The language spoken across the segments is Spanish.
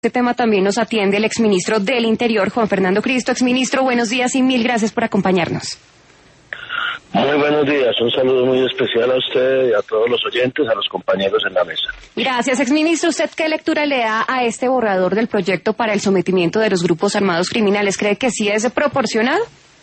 este tema también nos atiende el exministro del Interior, Juan Fernando Cristo. Exministro, buenos días y mil gracias por acompañarnos. Muy buenos días, un saludo muy especial a usted y a todos los oyentes, a los compañeros en la mesa. Gracias, exministro. ¿Usted qué lectura le da a este borrador del proyecto para el sometimiento de los grupos armados criminales? ¿Cree que sí es proporcionado?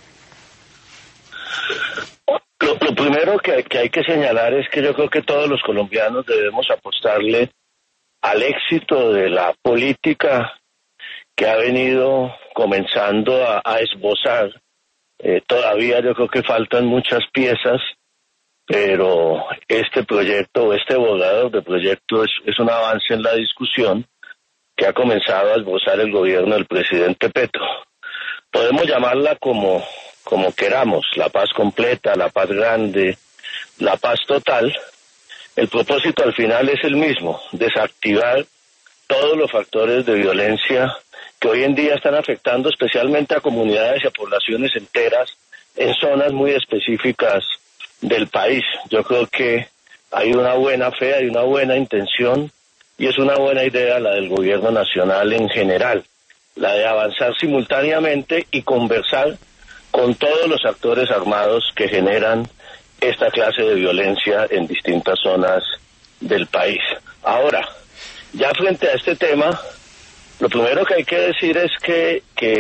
Lo primero que hay que señalar es que yo creo que todos los colombianos debemos apostarle al éxito de la política que ha venido comenzando a esbozar. Todavía yo creo que faltan muchas piezas, pero este proyecto, este borrador de proyecto es un avance en la discusión que ha comenzado a esbozar el gobierno del presidente Petro. Podemos llamarla como queramos, la paz completa, la paz grande, la paz total. El propósito al final es el mismo, desactivar todos los factores de violencia que hoy en día están afectando especialmente a comunidades y a poblaciones enteras en zonas muy específicas del país. Yo creo que hay una buena fe, hay una buena intención y es una buena idea la del gobierno nacional en general, la de avanzar simultáneamente y conversar con todos los actores armados que generan esta clase de violencia en distintas zonas del país. Ahora, ya frente a este tema, lo primero que hay que decir es que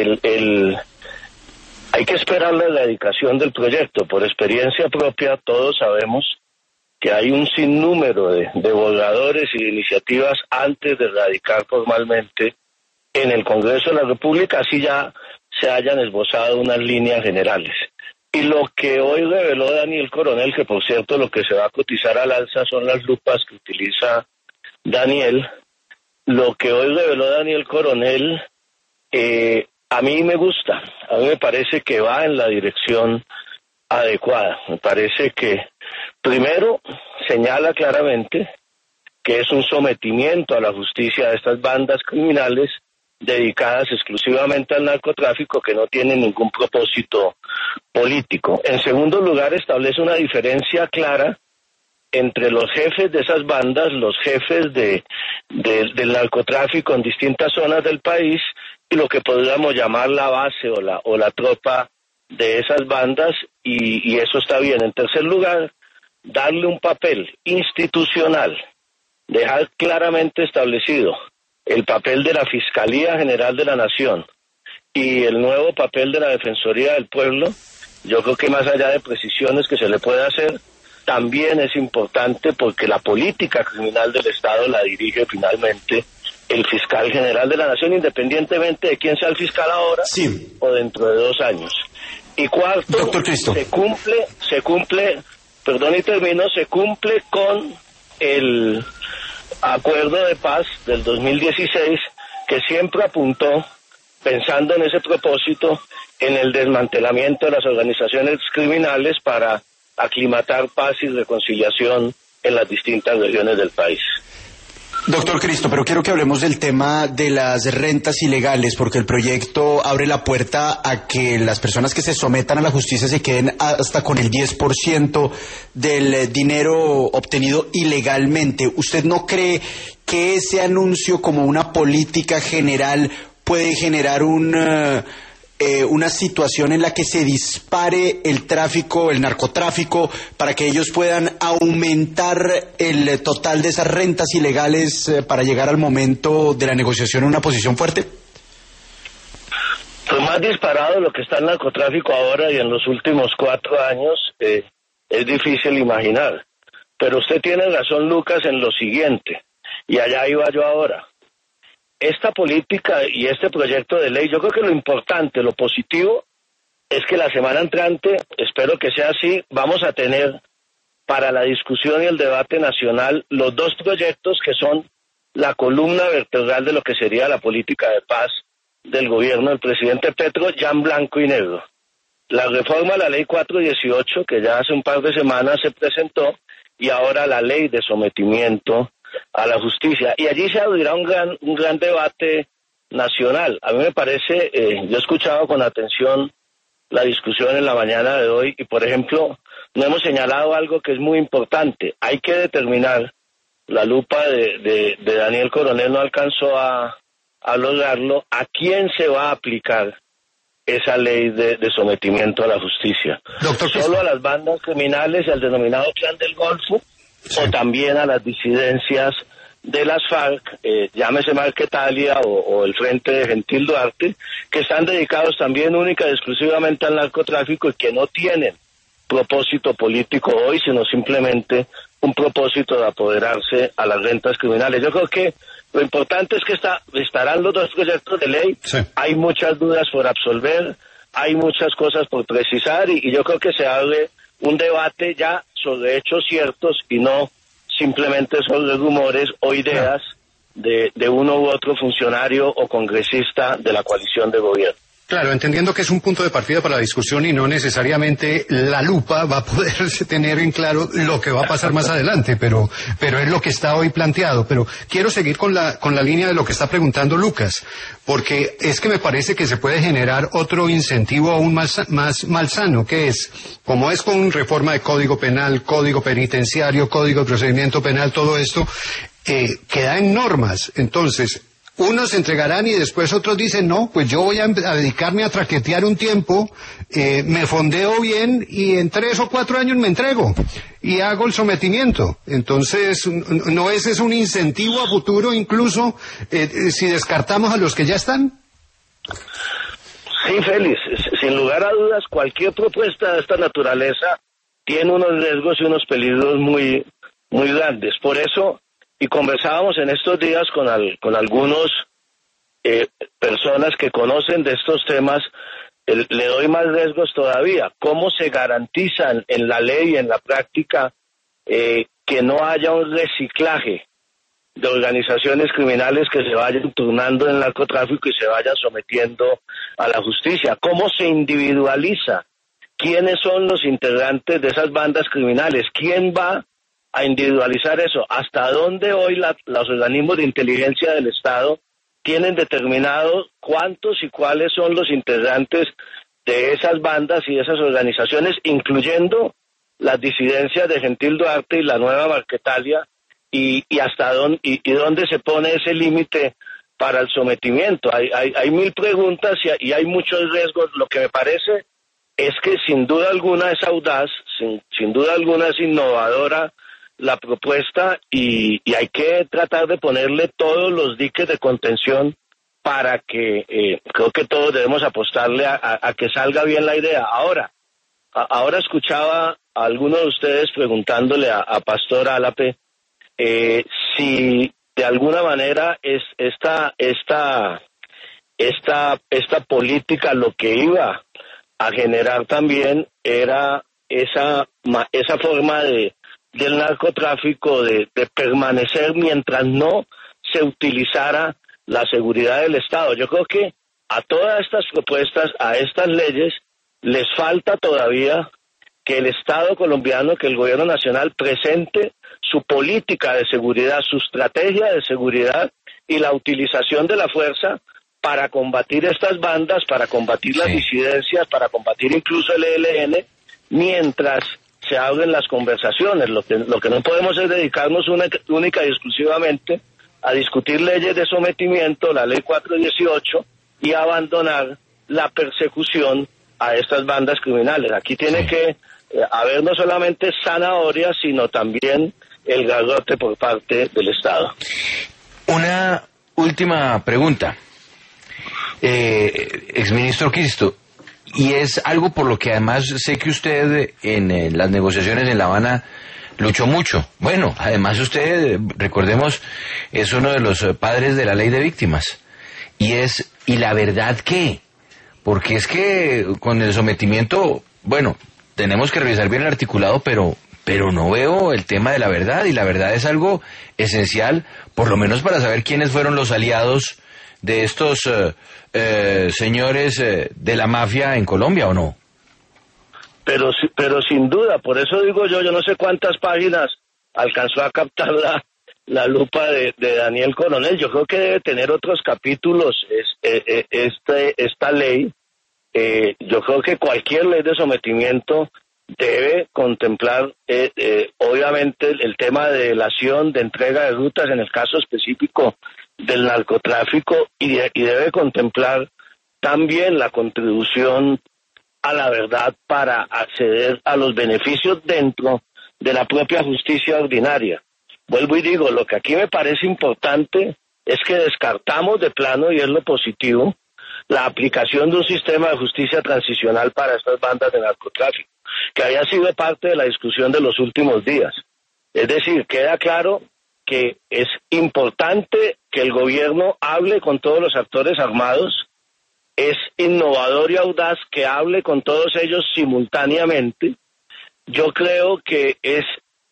hay que esperar la erradicación del proyecto. Por experiencia propia, todos sabemos que hay un sinnúmero de borradores y de iniciativas antes de erradicar formalmente en el Congreso de la República, así ya se hayan esbozado unas líneas generales. Y lo que hoy reveló Daniel Coronel, que por cierto lo que se va a cotizar al alza son las lupas que utiliza Daniel, lo que hoy reveló Daniel Coronel, a mí me gusta, a mí me parece que va en la dirección adecuada. Me parece que, primero, señala claramente que es un sometimiento a la justicia de estas bandas criminales dedicadas exclusivamente al narcotráfico que no tienen ningún propósito político. En segundo lugar, establece una diferencia clara entre los jefes de esas bandas, los jefes del narcotráfico en distintas zonas del país y lo que podríamos llamar la base o la tropa de esas bandas, y eso está bien. En tercer lugar, darle un papel institucional, dejar claramente establecido el papel de la Fiscalía General de la Nación y el nuevo papel de la Defensoría del Pueblo. Yo creo que más allá de precisiones que se le puede hacer, también es importante porque la política criminal del Estado la dirige finalmente el fiscal general de la Nación, independientemente de quién sea el fiscal ahora o dentro de 2 años. Y cuarto, Doctor Cristo, se cumple con el acuerdo de paz del 2016 que siempre apuntó, pensando en ese propósito, en el desmantelamiento de las organizaciones criminales para aclimatar paz y reconciliación en las distintas regiones del país. Doctor Cristo, pero quiero que hablemos del tema de las rentas ilegales, porque el proyecto abre la puerta a que las personas que se sometan a la justicia se queden hasta con el 10% del dinero obtenido ilegalmente. ¿Usted no cree que ese anuncio como una política general puede generar una situación en la que se dispare el tráfico, el narcotráfico, para que ellos puedan aumentar el total de esas rentas ilegales para llegar al momento de la negociación en una posición fuerte? Pues más disparado lo que está el narcotráfico ahora y en los últimos 4 años es difícil imaginar. Pero usted tiene razón, Lucas, en lo siguiente, y allá iba yo ahora. Esta política y este proyecto de ley, yo creo que lo importante, lo positivo, es que la semana entrante, espero que sea así, vamos a tener para la discusión y el debate nacional los 2 proyectos que son la columna vertebral de lo que sería la política de paz del gobierno del presidente Petro, ya en blanco y negro. La reforma a la ley 418, que ya hace un par de semanas se presentó, y ahora la ley de sometimiento a la justicia, y allí se abrirá un gran debate nacional. A mí me parece, yo he escuchado con atención la discusión en la mañana de hoy, y por ejemplo, no hemos señalado algo que es muy importante. Hay que determinar, la lupa de Daniel Coronel no alcanzó a a lograrlo, ¿a quién se va a aplicar esa ley de sometimiento a la justicia? Doctor, ¿solo a las bandas criminales y al denominado Clan del Golfo? Sí. ¿O también a las disidencias de las FARC, llámese Marquetalia o el Frente de Gentil Duarte, que están dedicados también única y exclusivamente al narcotráfico y que no tienen propósito político hoy, sino simplemente un propósito de apoderarse a las rentas criminales? Yo creo que lo importante es que estarán los dos proyectos de ley. Sí. Hay muchas dudas por absolver, hay muchas cosas por precisar y yo creo que se abre un debate ya sobre hechos ciertos y no simplemente sobre rumores o ideas de uno u otro funcionario o congresista de la coalición de gobierno. Claro, entendiendo que es un punto de partida para la discusión y no necesariamente la lupa va a poder tener en claro lo que va a pasar más adelante, pero es lo que está hoy planteado. Pero quiero seguir con la línea de lo que está preguntando Lucas, porque es que me parece que se puede generar otro incentivo aún más malsano, que es, como es con reforma de Código Penal, Código Penitenciario, Código de Procedimiento Penal, todo esto queda en normas. Entonces, unos se entregarán y después otros dicen, no, pues yo voy a dedicarme a traquetear un tiempo, me fondeo bien y en 3 o 4 años me entrego y hago el sometimiento. Entonces, ¿no ese es un incentivo a futuro incluso si descartamos a los que ya están? Sí, Félix, sin lugar a dudas, cualquier propuesta de esta naturaleza tiene unos riesgos y unos peligros muy, muy grandes. Por eso, y conversábamos en estos días con algunos personas que conocen de estos temas, le doy más riesgos todavía. ¿Cómo se garantizan en la ley y en la práctica que no haya un reciclaje de organizaciones criminales que se vayan turnando en el narcotráfico y se vayan sometiendo a la justicia? ¿Cómo se individualiza quiénes son los integrantes de esas bandas criminales? ¿Quién va a individualizar eso? ¿Hasta dónde hoy los organismos de inteligencia del Estado tienen determinado cuántos y cuáles son los integrantes de esas bandas y esas organizaciones, incluyendo las disidencias de Gentil Duarte y la nueva Marquetalia, y hasta dónde y dónde se pone ese límite para el sometimiento? Hay mil preguntas y hay muchos riesgos. Lo que me parece es que sin duda alguna es audaz, sin duda alguna es innovadora la propuesta y hay que tratar de ponerle todos los diques de contención para que creo que todos debemos apostarle a que salga bien la idea. Ahora escuchaba a alguno de ustedes preguntándole a Pastor Álape si de alguna manera esta política lo que iba a generar también era esa forma del narcotráfico de permanecer mientras no se utilizara la seguridad del Estado. Yo creo que a todas estas propuestas, a estas leyes, les falta todavía que el Estado colombiano, que el gobierno nacional presente su política de seguridad, su estrategia de seguridad y la utilización de la fuerza para combatir estas bandas, para combatir las disidencias, para combatir incluso el ELN, mientras se abren las conversaciones. Lo que no podemos es dedicarnos única y exclusivamente a discutir leyes de sometimiento, la ley 418, y abandonar la persecución a estas bandas criminales. Aquí tiene que haber no solamente zanahoria, sino también el garrote por parte del Estado. Una última pregunta, exministro Cristo, y es algo por lo que además sé que usted en las negociaciones en La Habana luchó mucho. Bueno, además usted, recordemos, es uno de los padres de la ley de víctimas. ¿Y la verdad qué? Porque es que con el sometimiento, bueno, tenemos que revisar bien el articulado, pero no veo el tema de la verdad, y la verdad es algo esencial, por lo menos para saber quiénes fueron los aliados de estos señores de la mafia en Colombia, ¿o no? Pero sin duda, por eso digo yo no sé cuántas páginas alcanzó a captar la lupa de Daniel Coronel. Yo creo que debe tener otros capítulos esta ley. Yo creo que cualquier ley de sometimiento debe contemplar obviamente el tema de delación, de entrega de rutas, en el caso específico del narcotráfico y debe contemplar también la contribución a la verdad para acceder a los beneficios dentro de la propia justicia ordinaria. Vuelvo y digo, lo que aquí me parece importante es que descartamos de plano, y es lo positivo, la aplicación de un sistema de justicia transicional para estas bandas de narcotráfico, que había sido parte de la discusión de los últimos días. Es decir, queda claro que es importante que el gobierno hable con todos los actores armados, es innovador y audaz que hable con todos ellos simultáneamente. Yo creo que es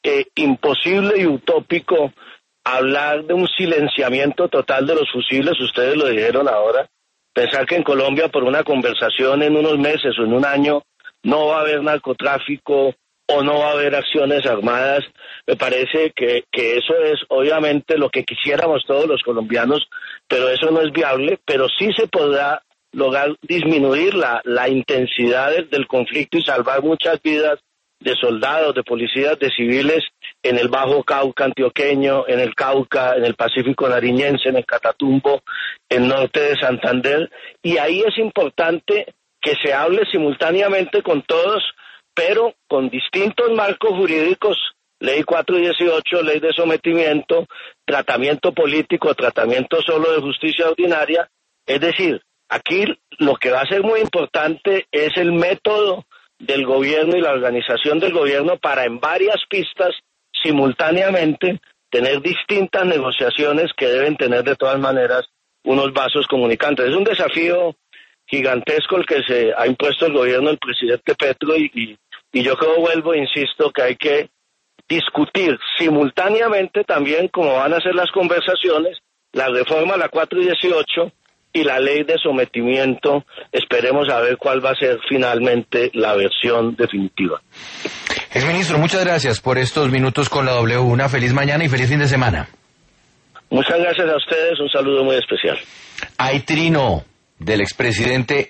imposible y utópico hablar de un silenciamiento total de los fusiles, ustedes lo dijeron ahora, pensar que en Colombia por una conversación en unos meses o en un año no va a haber narcotráfico o no va a haber acciones armadas, me parece que eso es obviamente lo que quisiéramos todos los colombianos, pero eso no es viable, pero sí se podrá lograr disminuir la intensidad del conflicto y salvar muchas vidas de soldados, de policías, de civiles en el Bajo Cauca antioqueño, en el Cauca, en el Pacífico nariñense, en el Catatumbo, en norte de Santander, y ahí es importante que se hable simultáneamente con todos, pero con distintos marcos jurídicos, ley 418, ley de sometimiento, tratamiento político, tratamiento solo de justicia ordinaria, es decir, aquí lo que va a ser muy importante es el método del gobierno y la organización del gobierno para en varias pistas simultáneamente tener distintas negociaciones que deben tener de todas maneras unos vasos comunicantes. Es un desafío gigantesco el que se ha impuesto el gobierno del presidente Petro y yo creo, vuelvo e insisto, que hay que discutir simultáneamente también cómo van a ser las conversaciones, la reforma a la 418 y la ley de sometimiento. Esperemos a ver cuál va a ser finalmente la versión definitiva. Exministro, muchas gracias por estos minutos con la W. Una feliz mañana y feliz fin de semana. Muchas gracias a ustedes, un saludo muy especial. Hay trino del expresidente